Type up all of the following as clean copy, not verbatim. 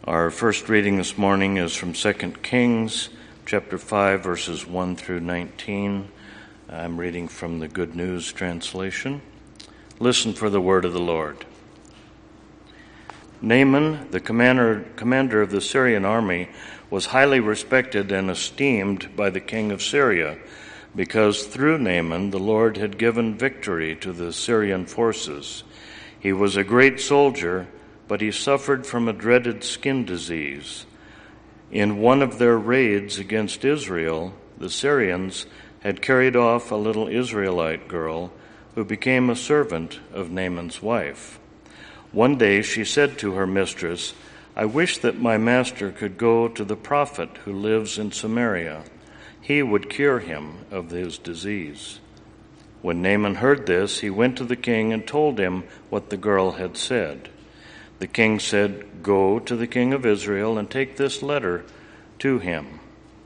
Our first reading this morning is from 2 Kings, chapter 5, verses 1 through 19. I'm reading from the Good News translation. Listen for the word of the Lord. Naaman, the commander of the Syrian army, was highly respected and esteemed by the king of Syria, because through Naaman the Lord had given victory to the Syrian forces. He was a great soldier, but he suffered from a dreaded skin disease. In one of their raids against Israel, the Syrians had carried off a little Israelite girl who became a servant of Naaman's wife. One day she said to her mistress, "I wish that my master could go to the prophet who lives in Samaria. He would cure him of his disease." When Naaman heard this, he went to the king and told him what the girl had said. The king said, "Go to the king of Israel and take this letter to him."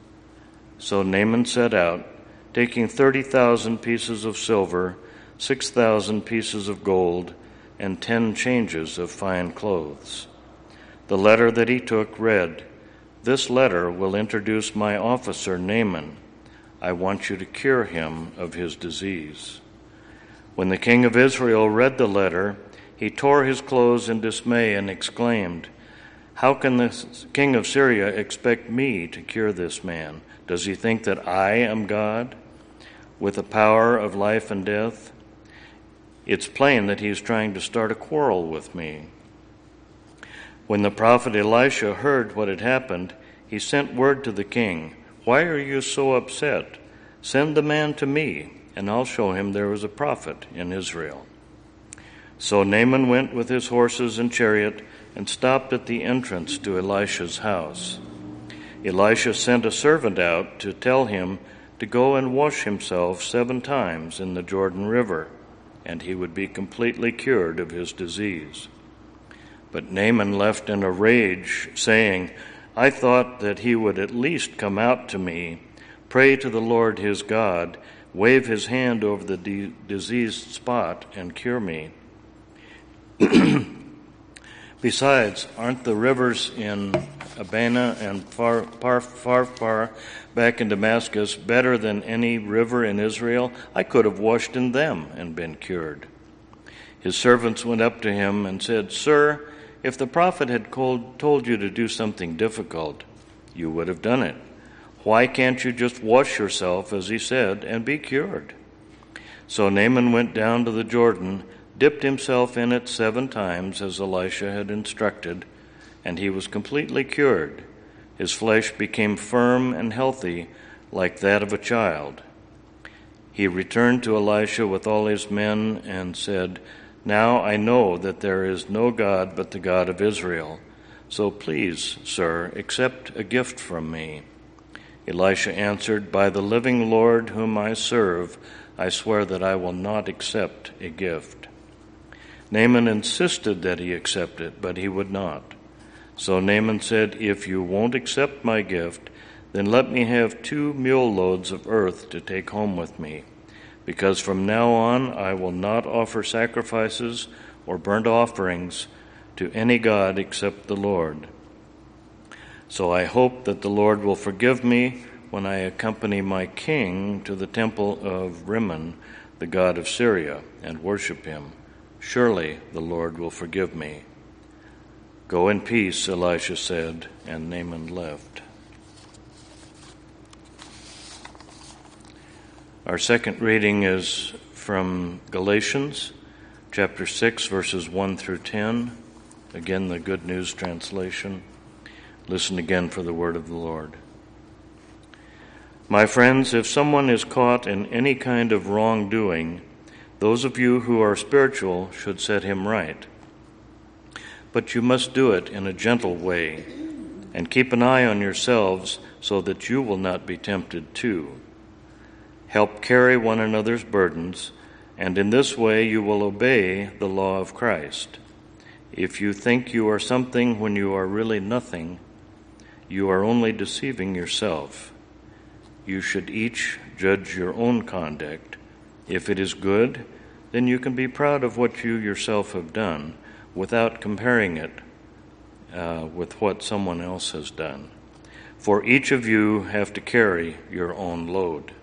So Naaman set out, taking 30,000 pieces of silver, 6,000 pieces of gold, and 10 changes of fine clothes. The letter that he took read, "This letter will introduce my officer Naaman. I want you to cure him of his disease." When the king of Israel read the letter, he tore his clothes in dismay and exclaimed, "How can the king of Syria expect me to cure this man? Does he think that I am God, with the power of life and death? It's plain that he is trying to start a quarrel with me." When the prophet Elisha heard what had happened, he sent word to the king, "Why are you so upset? Send the man to me, and I'll show him there is a prophet in Israel." So Naaman went with his horses and chariot and stopped at the entrance to Elisha's house. Elisha sent a servant out to tell him to go and wash himself 7 times in the Jordan River, and he would be completely cured of his disease. But Naaman left in a rage, saying, "I thought that he would at least come out to me, pray to the Lord his God, wave his hand over the diseased spot, and cure me." Besides, aren't the rivers in Abana and far back in Damascus better than any river in Israel? I could have washed in them and been cured. His servants went up to him and said, "Sir, if the prophet had told you to do something difficult, you would have done it. Why can't you just wash yourself, as he said, and be cured?" So Naaman went down to the Jordan, dipped himself in it 7 times, as Elisha had instructed, and he was completely cured. His flesh became firm and healthy, like that of a child. He returned to Elisha with all his men and said, "Now I know that there is no God but the God of Israel. So please, sir, accept a gift from me." Elisha answered, "By the living Lord whom I serve, I swear that I will not accept a gift." Naaman insisted that he accept it, but he would not. So Naaman said, "If you won't accept my gift, then let me have 2 mule loads of earth to take home with me, because from now on I will not offer sacrifices or burnt offerings to any god except the Lord. So I hope that the Lord will forgive me when I accompany my king to the temple of Rimmon, the god of Syria, and worship him. Surely the Lord will forgive me." "Go in peace," Elisha said, and Naaman left. Our second reading is from Galatians, chapter 6, verses 1 through 10. Again, the Good News translation. Listen again for the word of the Lord. "My friends, if someone is caught in any kind of wrongdoing, those of you who are spiritual should set him right. But you must do it in a gentle way, and keep an eye on yourselves so that you will not be tempted too. Help carry one another's burdens, and in this way you will obey the law of Christ. If you think you are something when you are really nothing, you are only deceiving yourself. You should each judge your own conduct. If it is good, then you can be proud of what you yourself have done without comparing it with what someone else has done. For each of you have to carry your own load.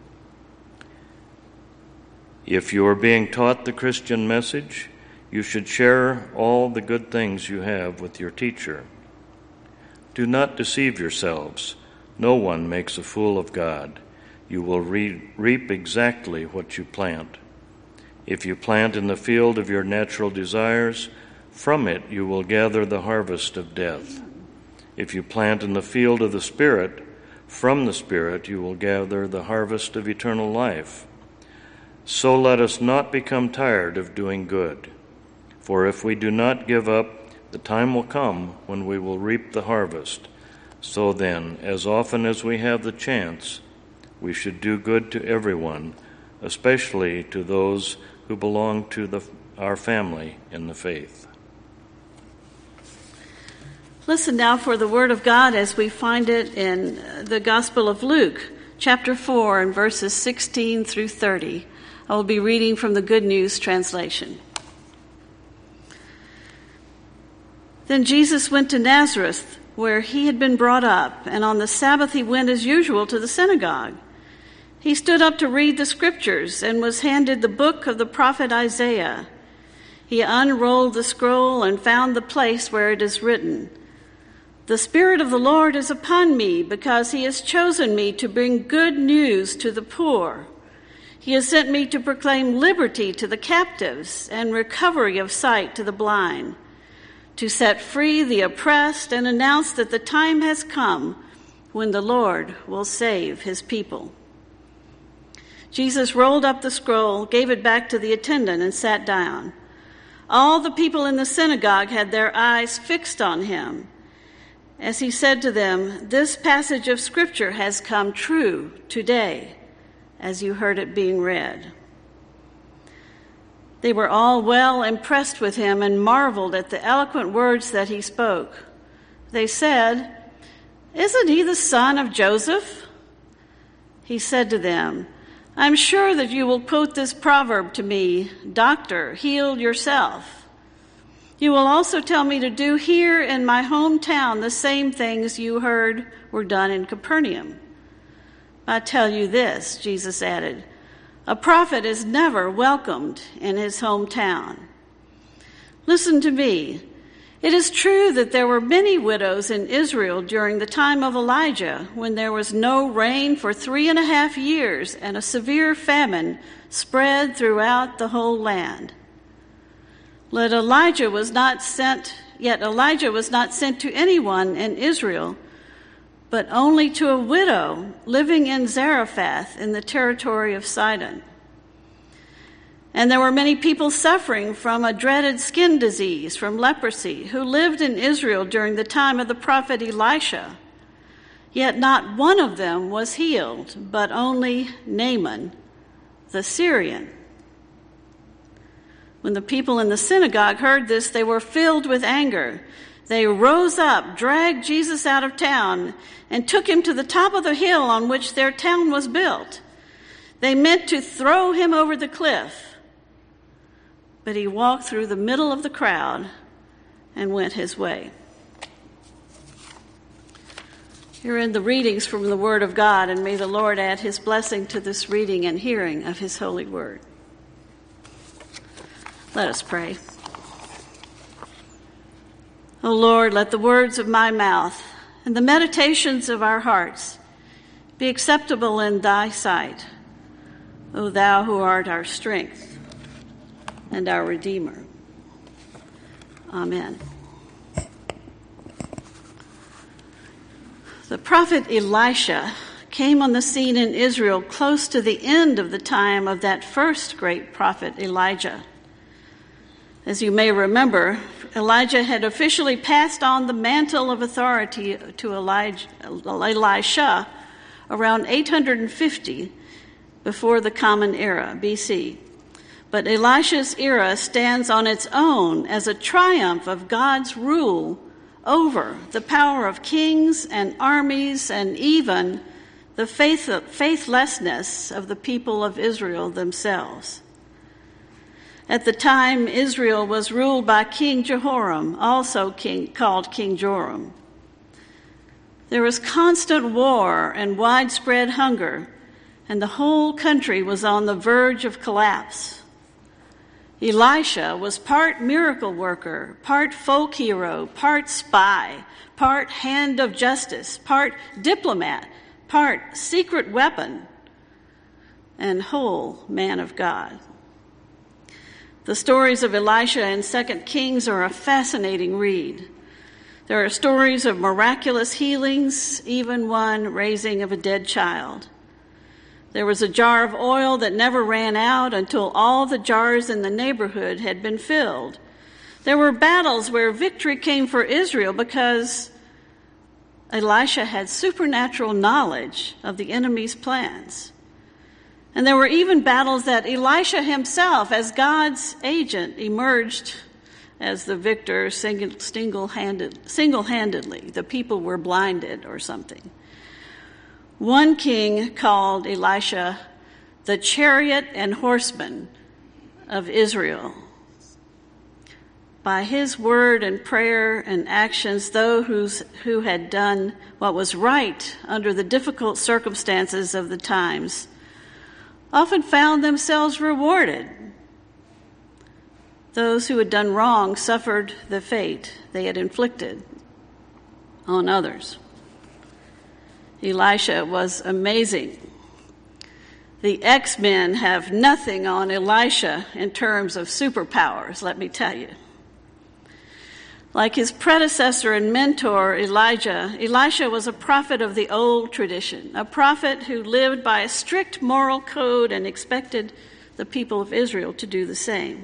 If you are being taught the Christian message, you should share all the good things you have with your teacher. Do not deceive yourselves. No one makes a fool of God. You will reap exactly what you plant. If you plant in the field of your natural desires, from it you will gather the harvest of death. If you plant in the field of the Spirit, from the Spirit you will gather the harvest of eternal life. So let us not become tired of doing good. For if we do not give up, the time will come when we will reap the harvest. So then, as often as we have the chance, we should do good to everyone, especially to those who belong to our family in the faith. Listen now for the word of God as we find it in the Gospel of Luke, chapter 4, and verses 16 through 30. I will be reading from the Good News translation. Then Jesus went to Nazareth, where he had been brought up, and on the Sabbath he went as usual to the synagogue. He stood up to read the scriptures and was handed the book of the prophet Isaiah. He unrolled the scroll and found the place where it is written, "The Spirit of the Lord is upon me, because he has chosen me to bring good news to the poor. He has sent me to proclaim liberty to the captives and recovery of sight to the blind, to set free the oppressed and announce that the time has come when the Lord will save his people." Jesus rolled up the scroll, gave it back to the attendant, and sat down. All the people in the synagogue had their eyes fixed on him. As he said to them, "This passage of Scripture has come true today, as you heard it being read." They were all well impressed with him and marveled at the eloquent words that he spoke. They said, "Isn't he the son of Joseph?" He said to them, "I'm sure that you will quote this proverb to me, 'Doctor, heal yourself.' You will also tell me to do here in my hometown the same things you heard were done in Capernaum. I tell you this," Jesus added, "a prophet is never welcomed in his hometown. Listen to me. It is true that there were many widows in Israel during the time of Elijah, when there was no rain for 3.5 years and a severe famine spread throughout the whole land. Yet Elijah was not sent to anyone in Israel, but only to a widow living in Zarephath in the territory of Sidon. And there were many people suffering from a dreaded skin disease, from leprosy, who lived in Israel during the time of the prophet Elisha. Yet not one of them was healed, but only Naaman, the Syrian." When the people in the synagogue heard this, they were filled with anger. They rose up, dragged Jesus out of town, and took him to the top of the hill on which their town was built. They meant to throw him over the cliff, but he walked through the middle of the crowd and went his way. Here are the readings from the Word of God, and may the Lord add his blessing to this reading and hearing of his holy word. Let us pray. O Lord, let the words of my mouth and the meditations of our hearts be acceptable in thy sight, O thou who art our strength and our Redeemer. Amen. The prophet Elisha came on the scene in Israel close to the end of the time of that first great prophet Elijah. As you may remember, Elijah had officially passed on the mantle of authority to Elisha around 850 before the Common Era, BC. But Elisha's era stands on its own as a triumph of God's rule over the power of kings and armies and even the faithlessness of the people of Israel themselves. At the time, Israel was ruled by King Jehoram, also called King Joram. There was constant war and widespread hunger, and the whole country was on the verge of collapse. Elisha was part miracle worker, part folk hero, part spy, part hand of justice, part diplomat, part secret weapon, and whole man of God. The stories of Elisha in 2 Kings are a fascinating read. There are stories of miraculous healings, even one raising of a dead child. There was a jar of oil that never ran out until all the jars in the neighborhood had been filled. There were battles where victory came for Israel because Elisha had supernatural knowledge of the enemy's plans. And there were even battles that Elisha himself, as God's agent, emerged as the victor single-handedly. The people were blinded or something. One king called Elisha the chariot and horseman of Israel. By his word and prayer and actions, those who had done what was right under the difficult circumstances of the times often found themselves rewarded. Those who had done wrong suffered the fate they had inflicted on others. Elisha was amazing. The X-Men have nothing on Elisha in terms of superpowers, let me tell you. Like his predecessor and mentor, Elijah, Elisha was a prophet of the old tradition, a prophet who lived by a strict moral code and expected the people of Israel to do the same.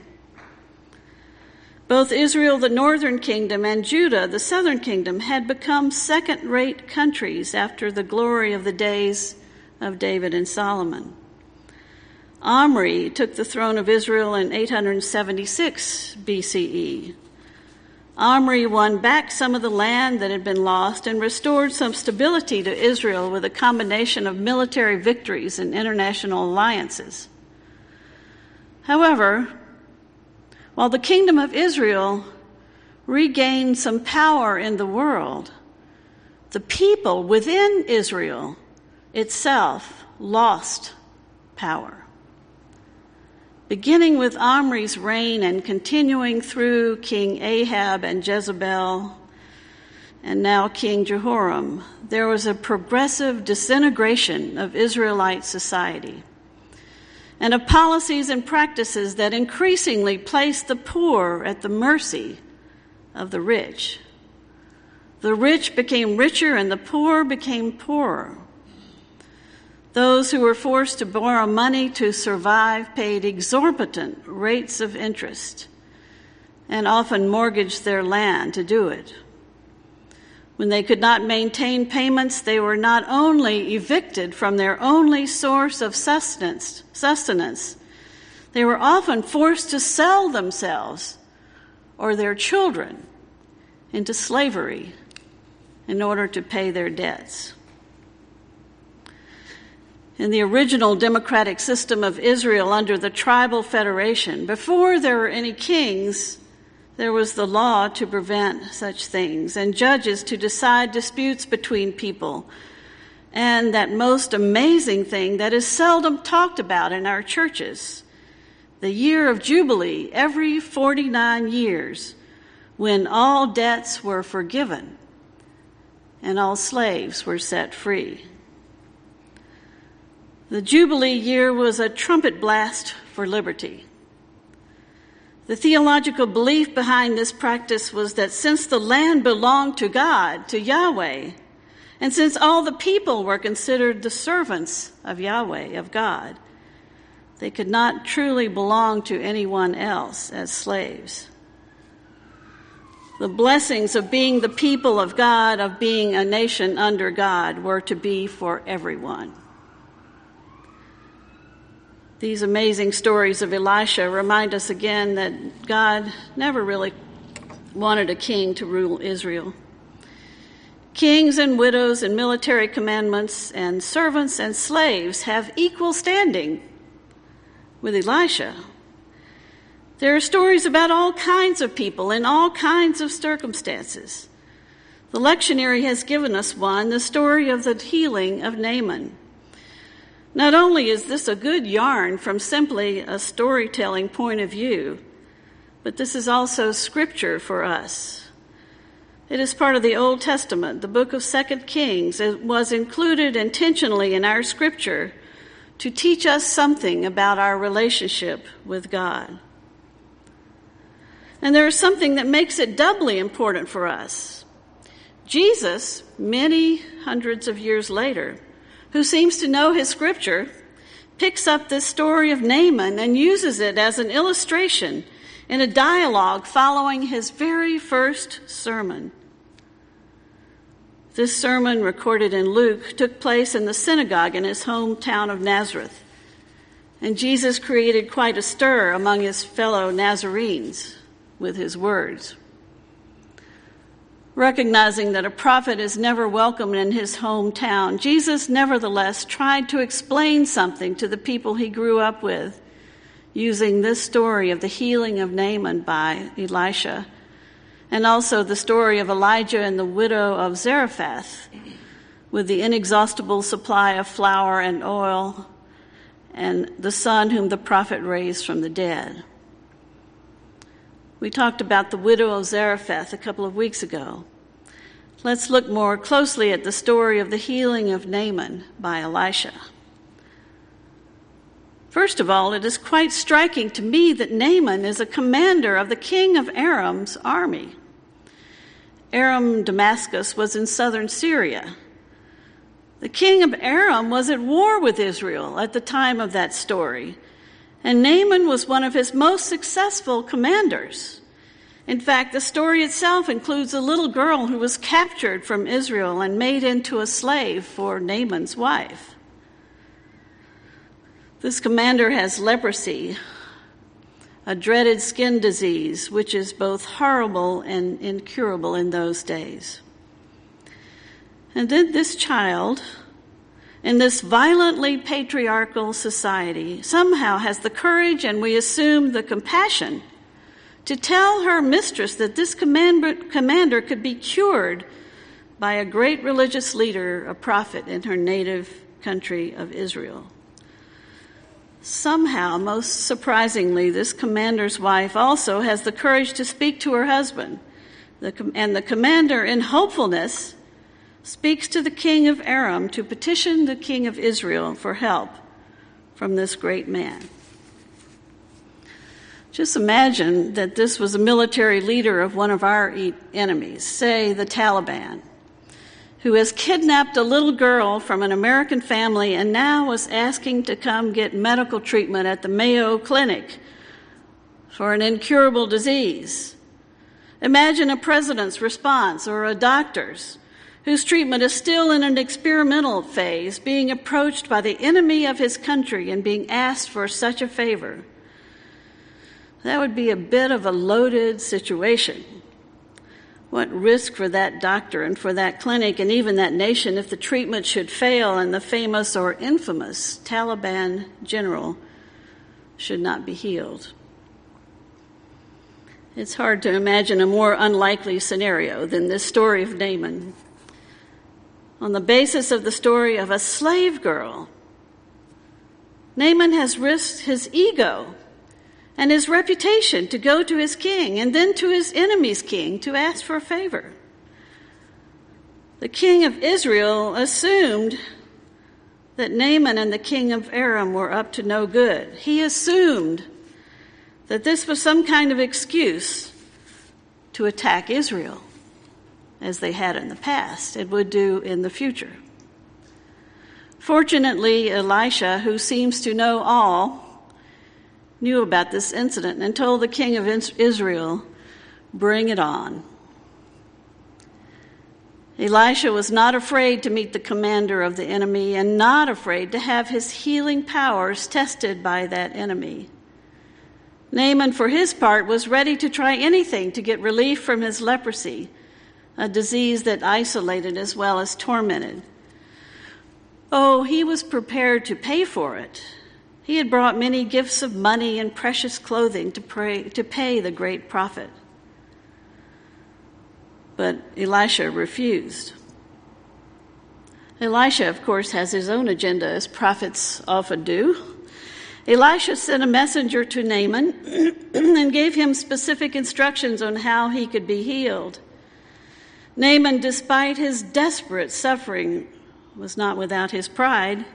Both Israel, the northern kingdom, and Judah, the southern kingdom, had become second-rate countries after the glory of the days of David and Solomon. Omri took the throne of Israel in 876 BCE. Omri won back some of the land that had been lost and restored some stability to Israel with a combination of military victories and international alliances. However, while the kingdom of Israel regained some power in the world, the people within Israel itself lost power. Beginning with Omri's reign and continuing through King Ahab and Jezebel, and now King Jehoram, there was a progressive disintegration of Israelite society and of policies and practices that increasingly placed the poor at the mercy of the rich. The rich became richer and the poor became poorer. Those who were forced to borrow money to survive paid exorbitant rates of interest and often mortgaged their land to do it. When they could not maintain payments, they were not only evicted from their only source of sustenance, they were often forced to sell themselves or their children into slavery in order to pay their debts. In the original democratic system of Israel under the tribal federation, before there were any kings, there was the law to prevent such things and judges to decide disputes between people. And that most amazing thing that is seldom talked about in our churches, the year of Jubilee, every 49 years, when all debts were forgiven and all slaves were set free. The Jubilee year was a trumpet blast for liberty. The theological belief behind this practice was that since the land belonged to God, to Yahweh, and since all the people were considered the servants of Yahweh, of God, they could not truly belong to anyone else as slaves. The blessings of being the people of God, of being a nation under God, were to be for everyone. These amazing stories of Elisha remind us again that God never really wanted a king to rule Israel. Kings and widows and military commandments and servants and slaves have equal standing with Elisha. There are stories about all kinds of people in all kinds of circumstances. The lectionary has given us one, the story of the healing of Naaman. Not only is this a good yarn from simply a storytelling point of view, but this is also scripture for us. It is part of the Old Testament. The book of 2 Kings was included intentionally in our scripture to teach us something about our relationship with God. And there is something that makes it doubly important for us. Jesus, many hundreds of years later, who seems to know his scripture, picks up this story of Naaman and uses it as an illustration in a dialogue following his very first sermon. This sermon, recorded in Luke, took place in the synagogue in his hometown of Nazareth. And Jesus created quite a stir among his fellow Nazarenes with his words. Recognizing that a prophet is never welcome in his hometown, Jesus nevertheless tried to explain something to the people he grew up with, using this story of the healing of Naaman by Elisha, and also the story of Elijah and the widow of Zarephath, with the inexhaustible supply of flour and oil, and the son whom the prophet raised from the dead. We talked about the widow of Zarephath a couple of weeks ago. Let's look more closely at the story of the healing of Naaman by Elisha. First of all, it is quite striking to me that Naaman is a commander of the king of Aram's army. Aram Damascus was in southern Syria. The king of Aram was at war with Israel at the time of that story, and Naaman was one of his most successful commanders. In fact, the story itself includes a little girl who was captured from Israel and made into a slave for Naaman's wife. This commander has leprosy, a dreaded skin disease, which is both horrible and incurable in those days. And then this child, in this violently patriarchal society, somehow has the courage, and we assume the compassion, to tell her mistress that this commander could be cured by a great religious leader, a prophet in her native country of Israel. Somehow, most surprisingly, this commander's wife also has the courage to speak to her husband. And the commander, in hopefulness, speaks to the king of Aram to petition the king of Israel for help from this great man. Just imagine that this was a military leader of one of our enemies, say the Taliban, who has kidnapped a little girl from an American family and now was asking to come get medical treatment at the Mayo Clinic for an incurable disease. Imagine a president's response, or a doctor's, whose treatment is still in an experimental phase, being approached by the enemy of his country and being asked for such a favor. That would be a bit of a loaded situation. What risk for that doctor and for that clinic and even that nation if the treatment should fail and the famous or infamous Taliban general should not be healed? It's hard to imagine a more unlikely scenario than this story of Naaman. On the basis of the story of a slave girl, Naaman has risked his ego and his reputation to go to his king and then to his enemy's king to ask for a favor. The king of Israel assumed that Naaman and the king of Aram were up to no good. He assumed that this was some kind of excuse to attack Israel, as they had in the past and would do in the future. Fortunately, Elisha, who seems to know all, knew about this incident and told the king of Israel, "Bring it on." Elisha was not afraid to meet the commander of the enemy and not afraid to have his healing powers tested by that enemy. Naaman, for his part, was ready to try anything to get relief from his leprosy, a disease that isolated as well as tormented. Oh, he was prepared to pay for it, He had brought many gifts of money and precious clothing to pay the great prophet. But Elisha refused. Elisha, of course, has his own agenda, as prophets often do. Elisha sent a messenger to Naaman and gave him specific instructions on how he could be healed. Naaman, despite his desperate suffering, was not without his pride.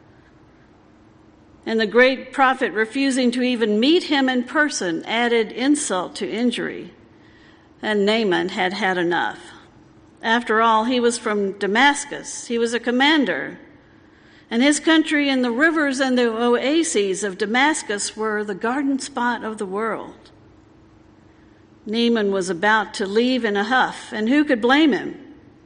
And the great prophet refusing to even meet him in person added insult to injury. And Naaman had had enough. After all, he was from Damascus. He was a commander. And his country and the rivers and the oases of Damascus were the garden spot of the world. Naaman was about to leave in a huff, and who could blame him?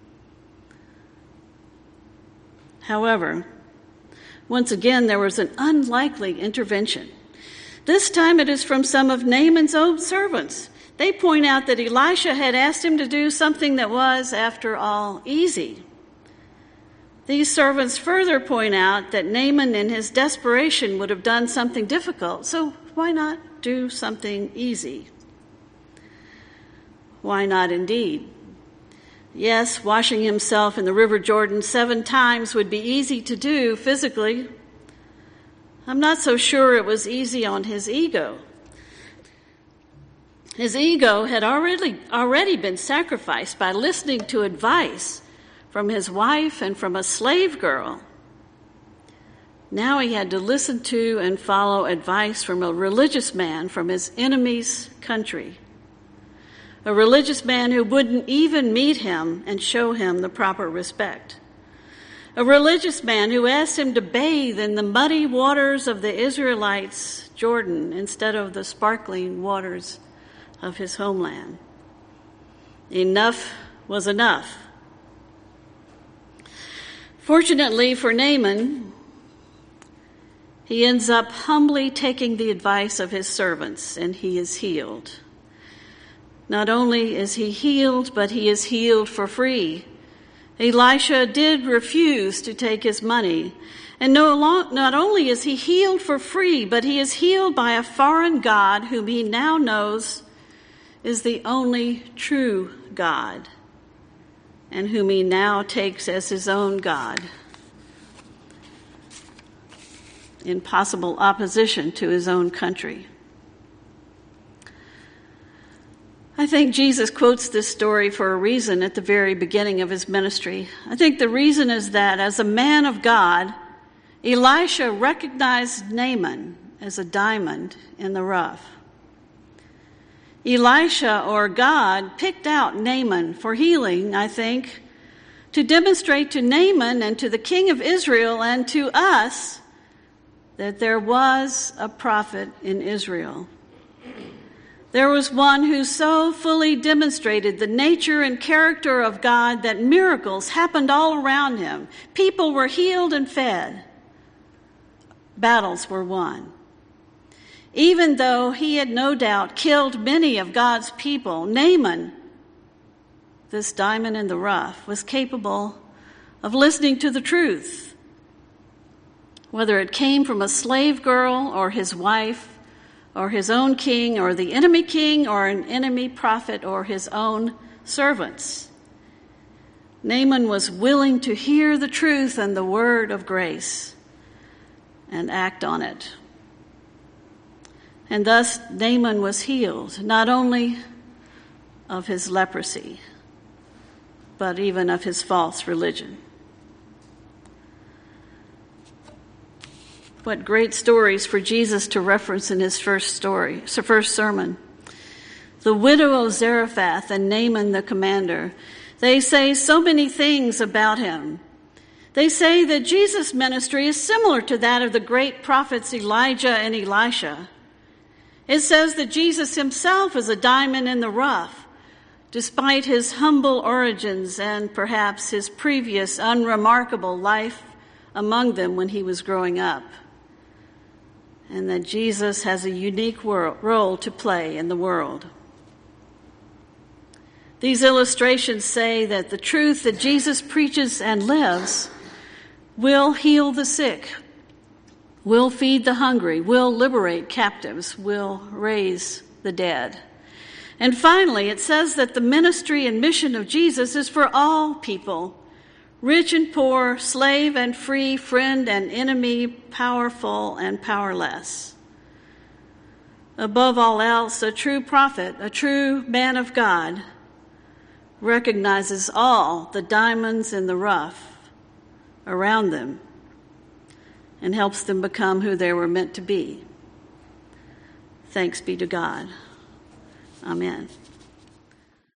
However, once again, there was an unlikely intervention. This time it is from some of Naaman's own servants. They point out that Elisha had asked him to do something that was, after all, easy. These servants further point out that Naaman in his desperation would have done something difficult, so why not do something easy? Why not indeed? Yes, washing himself in the River Jordan 7 times would be easy to do physically. I'm not so sure it was easy on his ego. His ego had already been sacrificed by listening to advice from his wife and from a slave girl. Now he had to listen to and follow advice from a religious man from his enemy's country. A religious man who wouldn't even meet him and show him the proper respect. A religious man who asked him to bathe in the muddy waters of the Israelites' Jordan instead of the sparkling waters of his homeland. Enough was enough. Fortunately for Naaman, he ends up humbly taking the advice of his servants, and he is healed. Not only is he healed, but he is healed for free. Elisha did refuse to take his money. And not only is he healed for free, but he is healed by a foreign God whom he now knows is the only true God, and whom he now takes as his own God, in possible opposition to his own country. I think Jesus quotes this story for a reason at the very beginning of his ministry. I think the reason is that as a man of God, Elisha recognized Naaman as a diamond in the rough. Elisha, or God, picked out Naaman for healing, I think, to demonstrate to Naaman and to the king of Israel and to us that there was a prophet in Israel. There was one who so fully demonstrated the nature and character of God that miracles happened all around him. People were healed and fed. Battles were won. Even though he had no doubt killed many of God's people, Naaman, this diamond in the rough, was capable of listening to the truth, whether it came from a slave girl or his wife, or his own king, or the enemy king, or an enemy prophet, or his own servants. Naaman was willing to hear the truth and the word of grace and act on it. And thus Naaman was healed, not only of his leprosy, but even of his false religion. What great stories for Jesus to reference in his first sermon. The widow of Zarephath and Naaman the commander, they say so many things about him. They say that Jesus' ministry is similar to that of the great prophets Elijah and Elisha. It says that Jesus himself is a diamond in the rough, despite his humble origins and perhaps his previous unremarkable life among them when he was growing up. And that Jesus has a unique role to play in the world. These illustrations say that the truth that Jesus preaches and lives will heal the sick, will feed the hungry, will liberate captives, will raise the dead. And finally, it says that the ministry and mission of Jesus is for all people, rich and poor, slave and free, friend and enemy, powerful and powerless. Above all else, a true prophet, a true man of God, recognizes all the diamonds in the rough around them and helps them become who they were meant to be. Thanks be to God. Amen.